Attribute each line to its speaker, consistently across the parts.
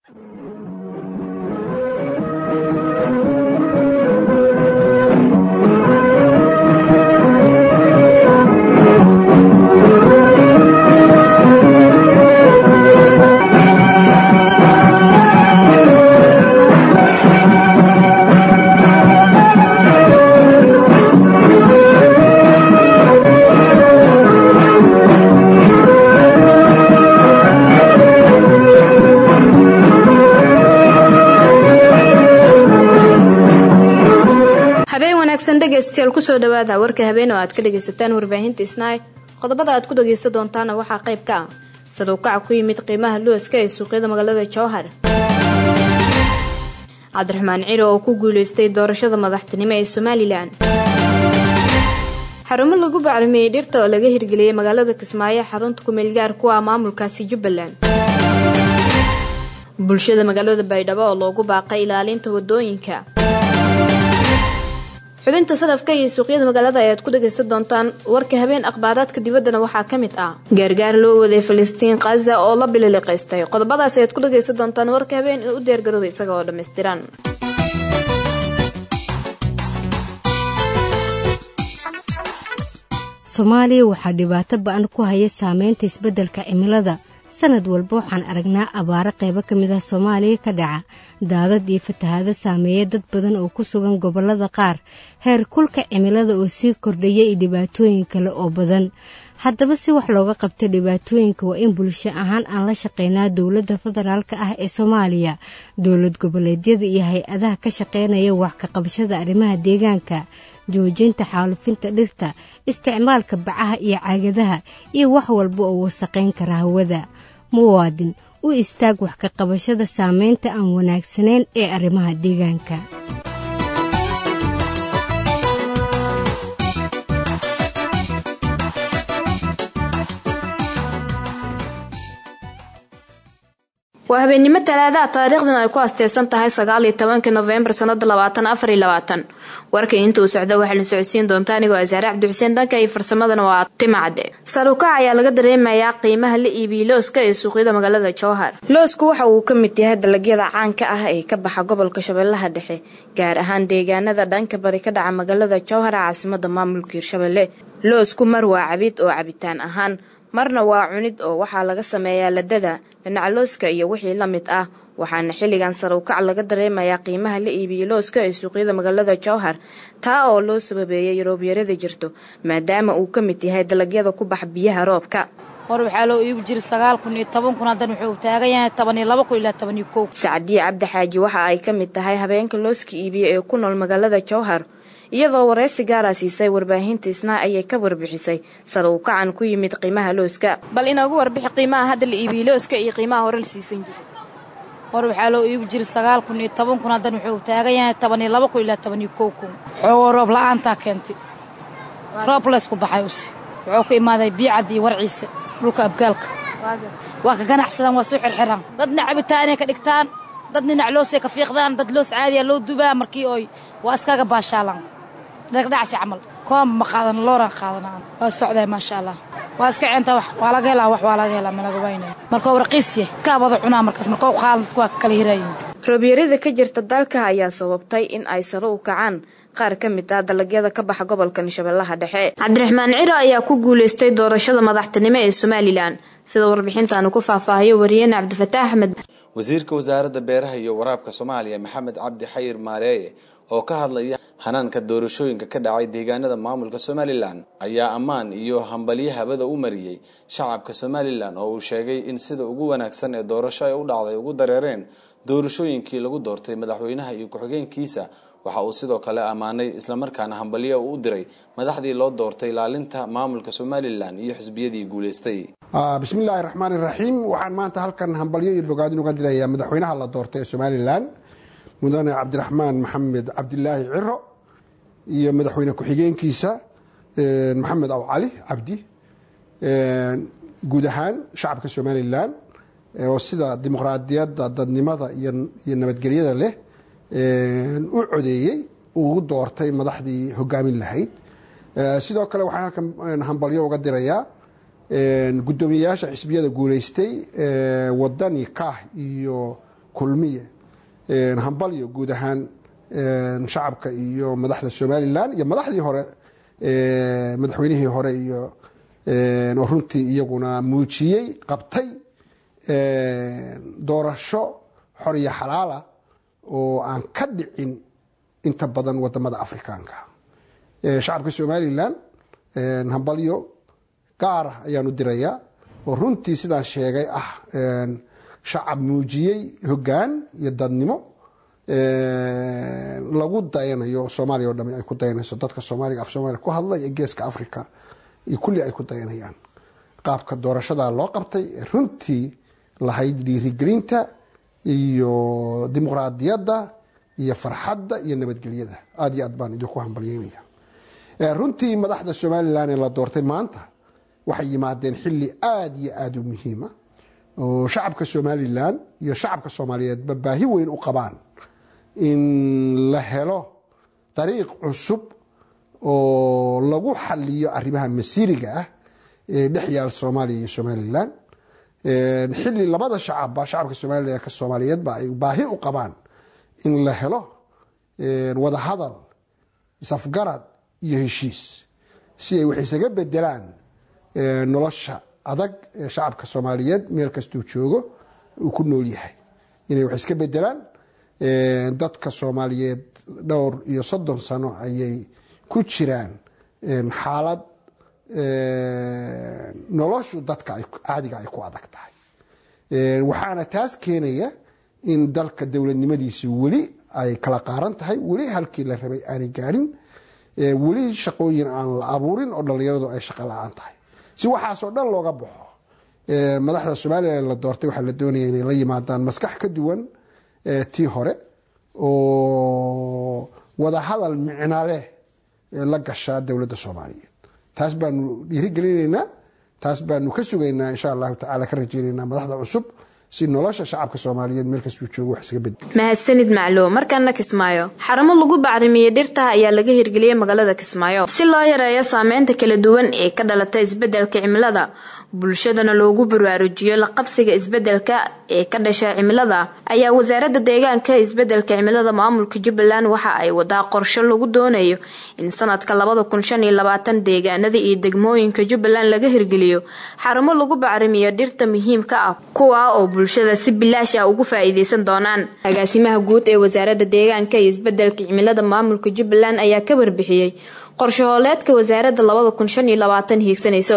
Speaker 1: dhegeystayaal ku soo dhawaada warka habeen oo aad ka dhageysataan warbaahinta Isnaay qodobada aad ku dhageysan doontaan waxaa qayb ka ah sadowkac ku yimid qiimaha looska ee suuqyada magaalada Jowhar Cabdiraxmaan Ciro oo ku guuleystay doorashada madaxtinimo ee Somaliland xarumo lagu bacrimiyay dhirta oo laga hirgeliyay magaalada Kismaayo xarunta ku meel gaar ku ah maamulkaasi Jubbaland bulshada magaalada Baydhabo oo loogu baaqay ilaalinta wadooyinka xubinta salafka iyo suuqyada magaalada ayaad ku dhageysan doontaan warka habeen akhbaaraadka dibaddana waxaa ka mid ah gaargaar loo waday Filistiin Gaza oo la bilileeqaystay qodobadaas ayaad ku dhageysan doontaan warka habeen u diyaar garoobay isaga oo dhameystiran
Speaker 2: Soomaaliya waxaa dhibaato ba'an ku haya saameynta isbeddelka cimilada sanad walba waxaan aragnaa abaaro qaybo ka mid ah Soomaaliya ka dhaca daadad iyo fatahaado saameeya dad badan oo ku sugan gobollada qaar heer kulka cimilada oo sii kordhaya iyo dhibaatooyin kale oo badan haddaba si wax looga qabto dhibaatooyinka waa in bulsho ahaan aan la shaqeynaa dowladda federaalka ah ee Soomaaliya dowlad goboleedyada iyo hay-adaha ka shaqeynaya wax ka qabashada arrimaha deegaanka joojinta xaalufinta dhirta isticmaalka bacaha iyo caagadaha iyo wax walba oo wasaqayn kara hawada muwaadin u istaag wax ka qabashada saameynta aan wanaagsanayn ee arrimaha deegaanka
Speaker 1: waa habeenimo talaada taariikhdan ay ku asteysan tahay 19 November sanada 2024 warka intuu socdo waxa la socodsiin doontaa aniga Azaar Cabdi Xuseen danka iyo farsamadana waa Timacade saruukac ayaa laga dareemayaa qiimaha la iibiyo looska ee suuqyada magaalada Jowhar loosku waxa uu ka mid yahay dalagyada caanka ah ee ka baxa gobolka Shabeellaha Dhexe gaar ahaan deegaanada dhanka bari ka dhaca magaalada Jowhar caasimadda maamulka Hirshabelle loosku mar waa cabid oo cabitaan ahaan marna waa cunid oo waxa laga sameeyaa ladada dhinaca looska iyo wixii la mid ah waxaana xilligan saruukac laga dareemayaa qiimaha la iibiyo looska ee suuqyada magaalada Jowhar taa oo loo sababeeyay roobyarada jirto maadaama uu ka mid yahay dalagyada ku bax biyaha roobka
Speaker 3: hor waxa loo iib jir 9,010 hadan wuxuu taagan yahay 12 ilaa 11
Speaker 1: Saacadiye Cabdi Xaaji waxa ay ka mid tahay habeenka looska iibiyo ee ku nool magaalada Jowhar iyadoo wareysi gaar ah siisay warbaahinta Isnaa ayay ka warbixisay saruukacan ku yimid qiimaha looska bal inoogu warbixi qiimaha hadda la iibiyo looska iyo qiimaha hore la siisan jiray
Speaker 3: hor waxa loo iib jir 9,010 hadan wuxuu taagan yahay 12 ilaa 11 xoog roob la'aanta keentay roob la isku baxay wuxuu ku imaaday biicad iyo warciisa dhulka abgaalka waa ka ganacsadan waa soo xirxiran dadna cabitaan ka dhigtaan dadna loos ka fiiqdaan dad loos caadi ah loo dubaa markii oo waa iskaga baashaalan dhaqdhacsi camal koom ma qaadan looran qaadanaan waa socday ma sha Allah waa iska inta wax waa laga helaa wax waa laga helaa ma laga waynaa markuu raqiisye ka wada cunaa markaas markuu qaadan waa kala hiraayeen
Speaker 1: roobyarada ka jirta dalka ayaa sababtay in ay sare u kacaan qaar ka mid ah dalagyada ka baxa gobolka Shabeellaha Dhexe Cabdiraxmaan Ciro ayaa ku guuleystay doorashada madaxtinimo ee Somaliland sida warbixintan ku faahfaahiyo wariyeen Cabdifataax Ahmed
Speaker 4: wasiirka wasaaradda beeraha iyo waraabka Soomaaliya Maxamed Cabdi Xayir Maareeye oo ka hadlaya hanaanka doorashooyinka ka dhacay deegaanada maamulka Somaliland ayaa ammaan iyo hambaliye habada u mariyay shacabka Somaliland oo uu sheegay in sida ugu wanaagsan ee doorasho ay u dhacday ugu dareereen doorashooyinkii lagu doortay madaxweynaha iyo ku-xigeenkiisa waxa uu sidoo kale amaanay isla markaana hambaliye u diray madaxdii loo doortay ilaalinta maamulka Somaliland iyo xisbiyadii guuleystay
Speaker 5: bismillaahir rahmaanir rahiim waxaan maanta halkan hambaliye iyo bogaadin uga dilayaa madaxweynaha la doortay Somaliland mudane Cabdiraxmaan Maxamed Cabdilaahi Ciro iyo madaxweyne ku-xigeenkiisa Maxamed Aw Cali Cabdi guud ahaan shacabka Somaliland oo sida dimuqraadiyadda dadnimada iyo nabadgelyada leh u codeeyay ugu doortay madaxdii hogaamin lahayd sidoo kale waxaan halkan hambaliyo uga dirayaa gudoomiyaasha xisbiyada guuleystay wadani ka iyo kulmiye hambalyo guud ahaan shacabka iyo madaxda Somaliland iyo madaxdii hore madaxweynihii hore iyo runtii iyaguna muujiyay qabtay doorasho xor iyo xalaal ah oo aan ka dhicin inta badan wadamada Afrikaanka shacabka Somaliland hambalyo gaar ah ayaan u dirayaa oo runtii sidaan sheegay shacab muujiyay hoggaan iyo dadnimo lagu dayanayo Soomaaliya oo dhammaan ay ku dayanayso dadka Soomaaliga af Soomaaliya ku hadlay ee geeska Afrika iyo kulli ay ku dayanayaan qaabka doorashada loo qabtay runtii lahayd dhiirigelinta iyo dimuqraadiyadda iyo farxadda iyo nabadgelyada aad iyo aad baan idinku hambalyeynaya runtii madaxda Somaliland ee la doortay maanta waxay yimaadeen xilli aad iyo aad u muhiim ah oo shacabka Somaliland iyo shacabka Soomaaliyeed baahi weyn u qabaan in la helo dariiq cusub oo lagu xalliyo arrimaha masiiriga ah ee dhexyaal Soomaaliya iyo Somaliland xilli labada shacabka Soomaaliyeed ay baahi u qabaan in la helo wada hadal isafgarad iyo heshiis si ay wax isaga bedelaan nolosha adag ee shacabka Soomaaliyeed meel kastuu joogo uu ku nool yahay inay wax iska bedelaan dadka Soomaaliyeed dhowr iyo 30 sano ayay ku jiraan xaalad noloshu dadka caadiga ay ku adag tahay waxaana taas keenaya in dalka dawladnimadiisa wali ay kala qaaran tahay wali halkii la rabay aan gaarin wali shaqooyin aan la abuurin oo dhalinyaradu ay shaqo la'aan tahay si waxaas oo dhan looga baxo madaxda Soomaaliya la doortay waxa la doonayay inay la yimaadaan maskax ka duwan tii hore oo wada hadal micno leh la gasha dawladda Soomaaliyeed taas baanu dhiirigelinaynaa taas baanu ka sugaynaa insha Allah ta'ala ka rajaynaynaa madaxda cusub si nolosha shacabka Soomaaliyeed meel kasta uu joogo wax iska bedel
Speaker 1: mahadsanid macluum markaana Kismaayo xarumo lagu bacrimiyo dhirta ayaa laga hirgeliyay magaalada Kismaayo si loo yareeyo saameynta kala duwan ee ka dhalata isbedelka cimilada bulshadana loogu baraarujiyo la qabsiga isbedelka ee ka dhashay cimilada ayaa wasaaradda deegaanka isbedelka cimilada maamulka Jubbaland waxa ay wadaa qorshe lagu doonayo in sanadka 2025 deegaanada iyo degmooyinka Jubbaland laga hirgeliyo xarumo lagu bacrimiyo dhirta muhiimka ah kuwa oo bulshada si bilaash ah ugu faa'iideysan doonaan agaasimaha guud ee wasaaradda deegaanka iyo isbedelka cimilada maamulka Jubbaland ayaa ka warbixiyay qorshe hooleedka wasaaradda 2025 hiigsanayso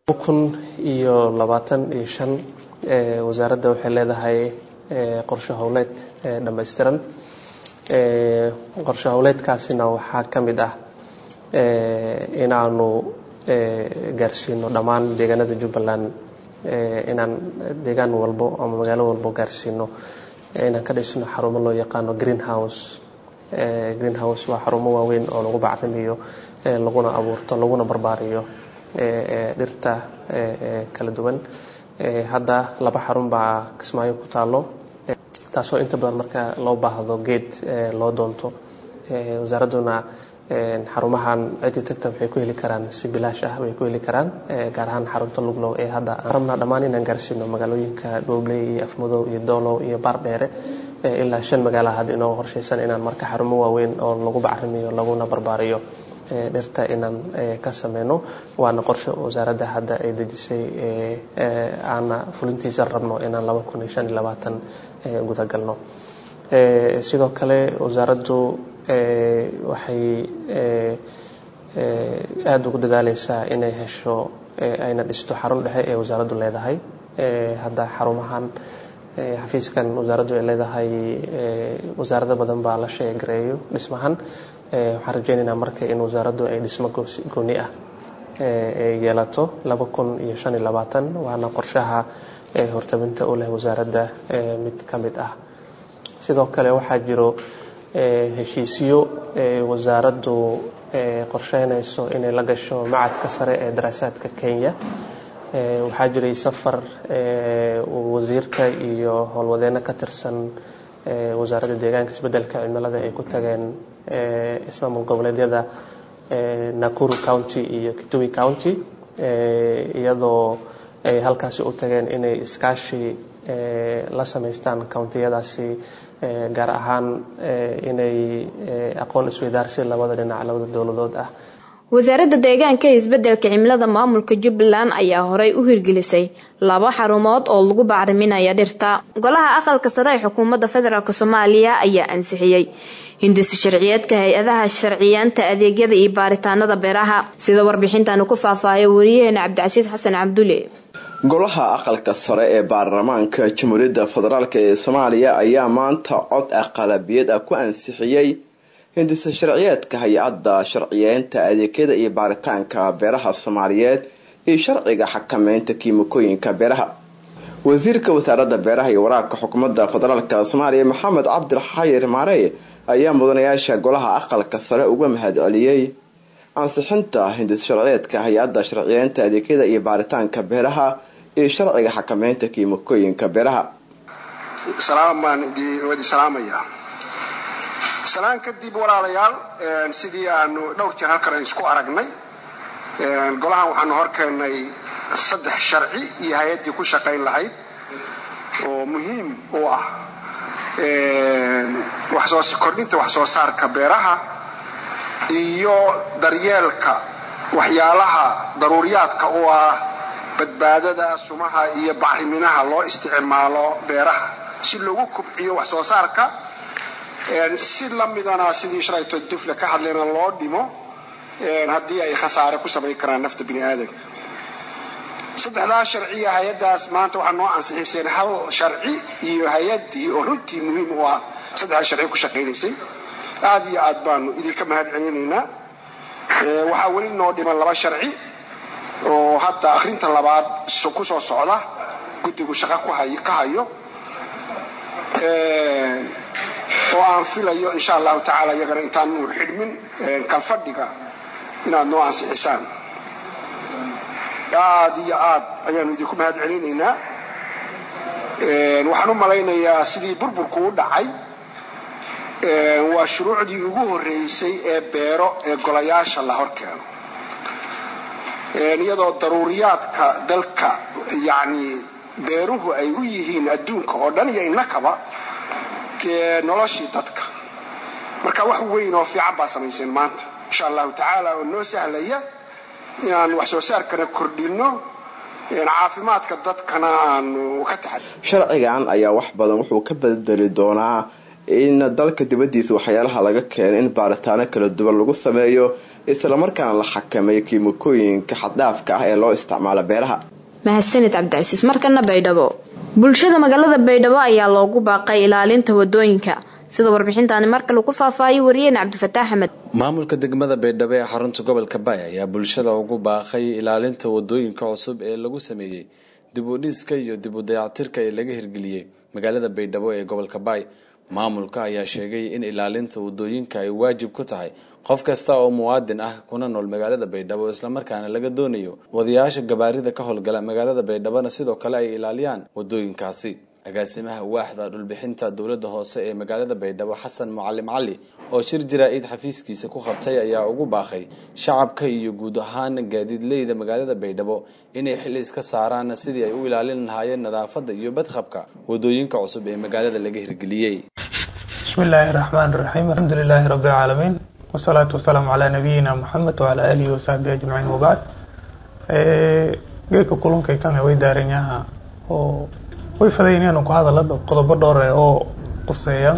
Speaker 6: 2025 wasaaradda waxay leedahay qorshe howleed dhameystiran qorshe howleedkaasina waxaa kamid ah inaanu gaarsiino dhammaan deegaanada Jubbaland inaan deegaan walbo ama magaalo walbo gaarsiino inaan ka dhisno xarumo loo yaqaan greenhouse waa xarumo waaweyn oo lagu bacrimiyo laguna abuurto laguna barbaariyo dhirta kala duwan hadda 2 xarun baa Kismaayo ku taalo taasoo inta badan marka loo baahdo geed loo doonto wasaaraduna xarumahan cidii tagta waxay ku heli karaan si bilaash ah way ku heli karaan gaar ahaan xarunta Luglow ee hadda rabna dhammaan inaan gaarsiino magaalooyinka Doobley iyo Afmadow iyo Doolow iyo Baardheere ilaa 5 magaalo hadda inoo qorsheysan inaan marka xarumo waaweyn oo lagu bacrimiyo laguna barbaariyo dhirta inaan ka sameeyno waana qorshe wasaaradda hadda ay dejisay aan fulintiisa rabno inaan 2025 guda galno sidoo kale wasaaraddu waxay aad ugu dadaaleysaa inay hesho ayna dhisto xarun dhexe ee wasaaraddu leedahay hadda xarumahan xafiiskan wasaaraddu ay leedahay wasaaradda badan baa la sheegareeyo dhismahan waxaan rajaynaynaa marka in wasaaraddu ay dhismo gooni ah yeelato 2025 waana qorshaha hortabinta u leh wasaaradda mid kamid ah sidoo kale waxaa jiro heshiisyo wasaaraddu qorsheynayso inay la gasho macadka sare ee daraasaadka Kenya waxaa jiray safar wasiirka iyo howlwadeena ka tirsan wasaaradda deegaanka isbedelka cimilada ay ku tageen ismaamul goboleedyada Nakuru County iyo Kitui County iyadoo ay halkaas u tageen inay iskaashi la samaystaan countiyadaasi gaar ahaan inay aqoon isweydaarsi labada dhinac labada dowladood ah.
Speaker 1: wasaaradda deegaanka iyo isbeddelka cimilada maamulka Jubbaland ayaa horay u hirgelisay 2 xarumood oo lagu bacriminayo dhirta. golaha aqalka sare ee xukuumadda federaalka Soomaaliya ayaa ansixiyay hindis sharciyeedka hay'adaha sharciyeynta adeegyada iyo baaritaanada beeraha sida warbixintan ku faahfaahiyay wariyaheena Cabdicasiis Xasan Cabdulle.
Speaker 7: golaha aqalka sare ee baarlamaanka Jamhuuriyadda Federaalka ee Soomaaliya ayaa maanta cod aqlabiyad ku ansixiyay hindis sharciyeedka hay'adda sharciyeynta adeegyada iyo baaritaanka beeraha Soomaaliyeed iyo sharciga xakameynta kiimikooyinka beeraha. wasiirka wasaaradda beeraha iyo waraabka xukuumadda federaalka Soomaaliya Maxamed Cabdi Xayir Maareeye ayaa mudanayaasha golaha aqalka sare uga mahadceliyay ansixinta hindis sharciyeedka hay'adda sharciyeynta adeegyada iyo baaritaanka beeraha iyo sharciga xakameynta kiimikooyinka beeraha.
Speaker 8: salaamaya salaan kadib walaalayaal sidii aanu dhowr jeer halkan isku aragnay golahan waxaanu horkeenay 3 sharci iyo hay'adii ku shaqayn lahayd oo muhiim u ah kordhinta wax soo saarka beeraha iyo daryeelka waxyaalaha daruuriyaadka u ah badbaadada sumaha iyo bacriminaha loo isticmaalo beeraha si loogu kobciyo wax soo saarka si lamidana sidii sharayto dufle ka hadlayna loo dhimo haddii ay khasaare ku samayn karaan nafta bini'aadamka. 3 sharci hay'adaas maanta waxaa noo ansixiseen 1 sharci iyo hay'adii oo runtii muhiim u ah 3 sharci ku shaqaynaysay. aad iyo aad baanu idinka mahadcelinaynaa. waxaa weli noo dhiman 2 sharci oo hadda akhrinta labaad ku soo socda guddigu shaqo ka hayo oo aan filayo insha Allah taala iyagana intaan u xidhmin kan fadhiga inaad noo ansixisaan. aad iyo aad ayaanu idinku mahadcelinaynaa. waxaan u malaynayaa sidii burburku u dhacay waa shuruucdii ugu horeysay ee beero ee golayaasha la horkeeno iyadoo daruuriyaadka dalka yani beeruhu ay u yihiin adduunka oo dhan iyo innakaba noloshii dadka. marka wax weyn oo fiican baa samayseen maanta insha Allah taala oo noo sahlaya inaan wax soo saarkana kordhino caafimaadka dadkana aanu ka taxadar.
Speaker 7: sharcigan ayaa wax badan wuxuu ka bedeli doonaa in dalka dibadiisa waxyaalaha laga keeno in baaritaano kala duwan lagu sameeyo isla markaana la xakameeyo kiimikooyinka xad-dhaafka ah ee loo isticmaalo beeraha.
Speaker 1: mahadsanid Cabdicasiis. markana Baydhabo. bulshada magaalada Baydhabo ayaa loogu baaqay ilaalinta wadooyinka sida warbixintan marka lagu faahfaahiyay wariyaheena Cabdifataax Axmed.
Speaker 4: maamulka degmada Baydhabo ee xarunta gobolka Bay ayaa bulshada ugu baaqay ilaalinta wadooyinka cusub ee lagu sameeyay dib u dhiska iyo dib u dayactirka ee laga hirgeliyay magaalada Baydhabo ee gobolka Bay. maamulka ayaa sheegay in ilaalinta wadooyinka ay waajib ku tahay qof kasta oo muwaadin ah kuna nool magaalada Baydhabo isla markaana laga doonayo wadayaasha gabaarida ka howlgala magaalada Baydhabo sidoo kale ay ilaaliyaan wadooyinkaasi. agaasimaha waaxda dhulbixinta dawladda hoose ee magaalada Baydhabo Xasan Mucallim Cali oo shir jiraa'id xafiiskiisa ku qabtay ayaa ugu baaqay shacabka iyo guud ahaan gaadiidleyda magaalada Baydhabo inay xil iska saaraan sidii ay u ilaalin lahaayeen nadaafadda iyo badqabka wadooyinka cusub ee magaalada laga hirgeliyay.
Speaker 9: bismillahir rahmanir rahim alhamdulillahi rabbil alamin wassalatu wassalamu ala nabiyyina Muhammad wa ala alihi wa sahbihi ajma'in wa ba'd. geedka kulunka kan way daaranyaha oo way fadhiyeen ku hadalada qodobo dhowr ah oo quseeyan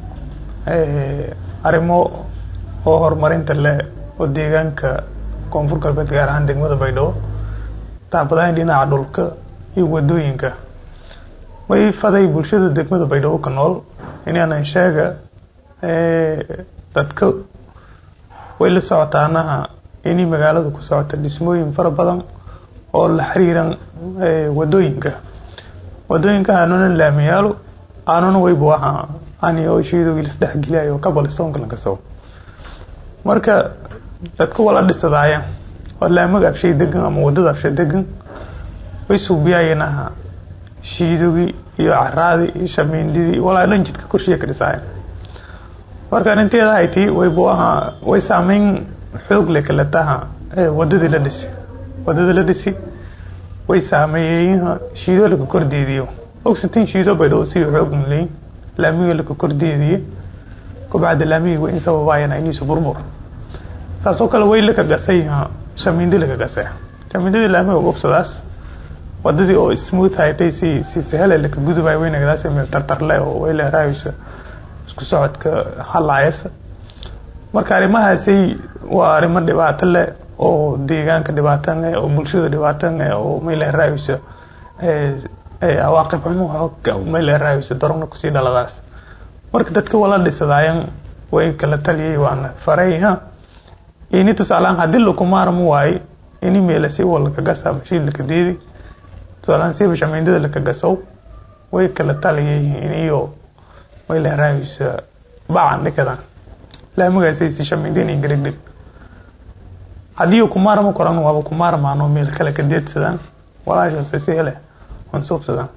Speaker 9: arimo oo horumarinta leh oo deegaanka koonfur galbeed gaar ahaan degmada Baydhabo taabadaan dhinaca dhulka iyo wadooyinka. way faday bulshada degmada Baydhabo ka nool inaan sheega dadka way la socotaanaha in magaalada ku socota dhismooyin fara badan oo la xiriiran wadooyinka aanuna laamiyaalo aanuna way buuxa ani oo shiido isdhex geliyo kabalistoonka laga soo. marka dadku wala dhisadaayeen oo laamaga abshay degan ama wadada abshay degan way suubiyaynaha shiidogi iyo caraadi iyo shamiindidi wala dhan jidka korshiga ka dhisay. marka intii ay tii way buuxa way saameyn xoog leh kala taha wadada la dhisi way saameeyeen shiido laga kordhiyo oxygen shiido baydo si xoog leey laamiga la kordhiyay kubacda laamiga way in sababayna inuu burbur saasoo kale way la ka gasay shamiindi la ka gasay shamiindada laamiga gobsadaas wadadii oo smooth haytay si sahal la ka gudubay wayna gadaasay meel tartarlay oo way la raayso isku socodka halaaysa marka arimahaasi waa arimo dhibaato leh oo deegaanka dhibaato leh oo bulshada dhibaato leh oo meel la raayso awaaqib xumo meel la raayso darona ku sii dhaladaas marka dadka wala dhisadayaan way kala taliyay waana farayha ini tusaalaan hadii loo kumaarmo waay ini meel si wala ka gasa mashiin ka diidi tusaalaan si shamiindada la ka gaso way kala taliyay iniyo way la raayso baan dhikada laamiga si shamiindina ingirigdig hadii kumaarmo koran waa kumaarmaano meel kala ka deedsadaan walaasha si hele on soobsadaan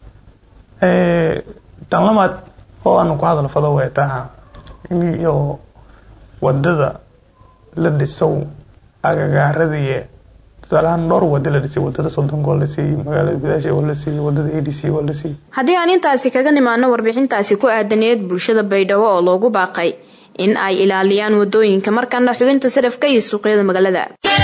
Speaker 9: tan lamaad oo aan ku hadal fado way tahay iyo wadada la dhiso agagaaradii salaam dhor wada la dhisay wadada Sodon gool la siiyay magaalada gudaasha oo la siiyay wadada ADC oo la siiyay
Speaker 1: hadii aan intaasi kaga nimaano warbixintaasi ku aadaneed bulshada Baydhabo oo loogu baaqay in ay ilaaliyaan wadooyinka markana xubinta sarafka iyo suuqyada magaalada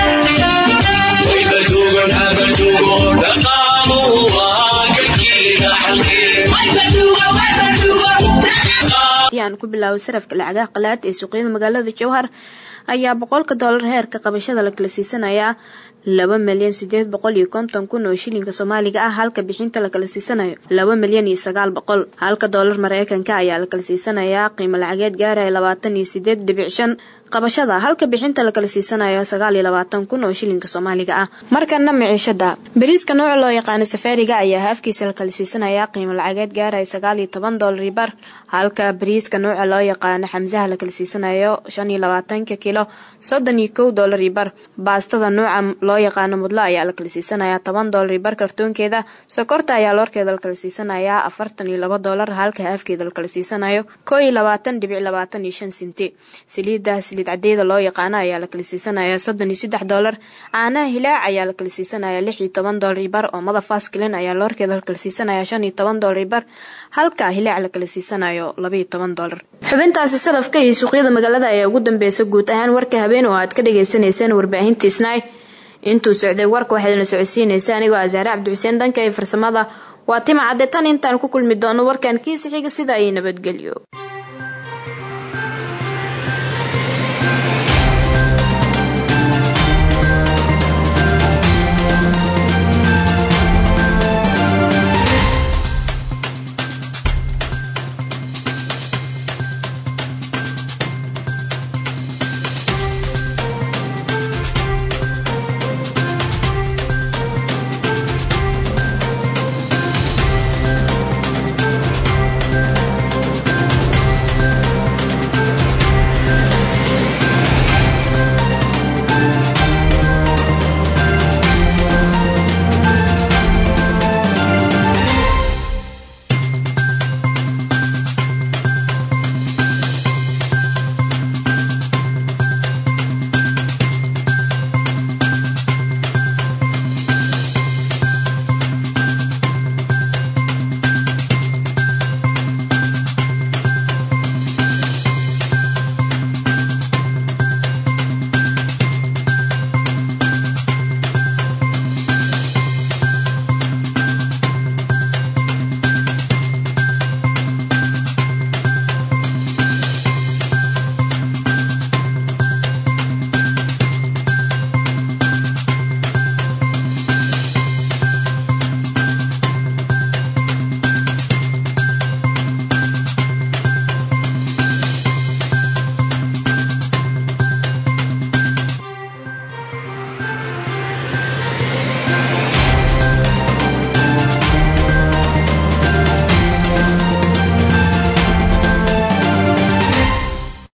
Speaker 1: yaan ku bilaabo sarafka lacagaha qalaad ee suuqyada magaalada Jowhar ayaa $100 heerka qabashada la kala siisanaya 2,850,000 oo shilinka Soomaaliga ah halka bixinta la kala siisanayo 2,900,000 halka dollar Mareykanka ayaa la kala siisanaya qiimo lacageed gaaraya 28.5 qabashada halka bixinta la kala siisanayo 29,000 oo shilinka Soomaaliga ah markana maciishada bariiska nooca loo yaqaan safaariga ayaa haafkiisa la kala siisanaya qiimo lacageed gaaraya $19 bar halka bariiska nooca loo yaqaan xamsaha la kala siisanayo 25 kilo $31 bar baastada nooca loo yaqaan mudla ayaa la kala siisanaya $10 bar kartoonkeeda sokorta ayaa loorkeeda la kala siisanaya $42 halka haafkeeda la kala siisanayo 22.25 senti saliida cadeeda loo yaqaan ayaa la kala siisanaya $33 caanaha hilaac ayaa la kala siisanaya $16 bar oo madafaas kalen ayaa loorkeeda la kala siisanaya $15 bar halka hilaac la kala siisanayo $12 xubintaasi sarafka iyo suuqyada magaalada ayaa ugu dambeysay guud ahaan warka habeen oo aad ka dhageysanayseen warbaahinta Isnaay intuu socday warka waxaad socodsiinaysaa anigoo Azaare Cabdi Xuseen danka farsamada waa tima cadeetan intaan ku kulmi doono warkan kiisa xiga sida ay nabadgelyo